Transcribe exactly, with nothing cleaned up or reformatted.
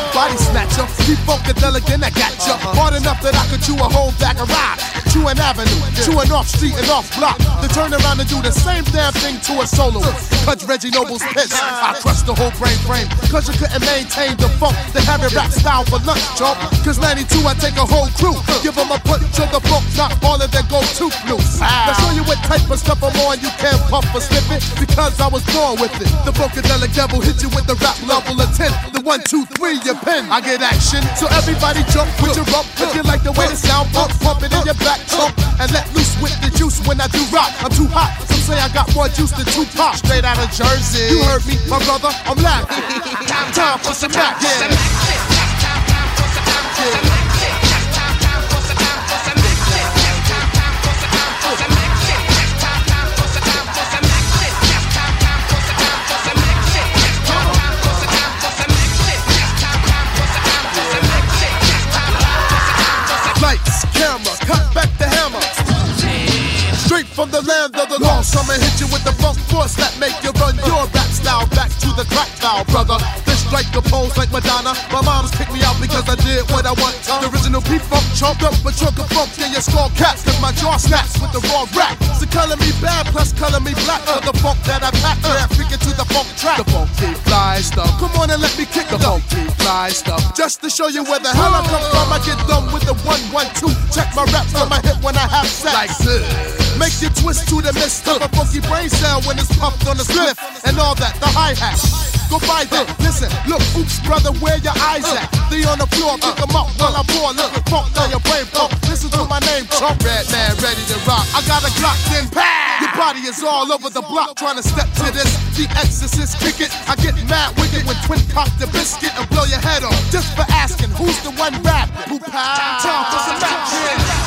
body snatcher, keep funkadelic and I got ya. Hard enough that I could chew a whole bag of rock. Chew an avenue, chew an off street and off block. Then turn around and do the same damn thing to a soloist. Cause Reggie Noble's pissed. I crushed the whole brain frame. Cause you couldn't maintain the funk. They have it rap style for lunch, chump. Cause ninety-two I take a whole crew. Give them a punch of the funk, not all of their go-to blues. Now show you what type of stuff I'm on. You can't puff or slip it. Because I was born with it. The funkadelic devil hit you with the rap level of ten. The one, two, three, your pen. I get action. So everybody jump with your rump. If you like the way the sound pump, pump it in your back trunk. And let loose with the juice when I do rock. I'm too hot. Some say I got more juice than Tupac. Straight out of Jersey. You heard me, my brother. I'm laughing. Time for some back. Yeah. Lights, camera, cut back the hammer. Straight from the land of the lost, I'ma hit you with the funk force that make you run your rap style back to the crack style, brother. This strike the pose like Madonna. My mom's kicked me out because I did what I want. The original P-Funk chomped up a chunk of funk in your skull caps. Cause my jaw snaps with the raw rap. So color me bad plus color me black. For the funk that I pack, yeah, figure to the funk track. The funky fly stuff. Come on and let me kick the funky fly stuff. Just to show you where the hell I come from, I get done with the one, one, two. Check my raps on my hip when I have sex. Like this. Make you twist to the mist of a funky brain cell when it's pumped on the spliff and all that, the hi-hat. Go by there, listen, look, oops, brother, where your eyes at? They on the floor, pick them up while I pour a little funk down your brain pump. Listen to my name, Trump, red man, ready to rock. I got a Glock, then pow! Your body is all over the block trying to step to this. The Exorcist, kick it. I get mad wicked when twin cock the biscuit and blow your head off. Just for asking, who's the one rapping? Who pow? Time for some action.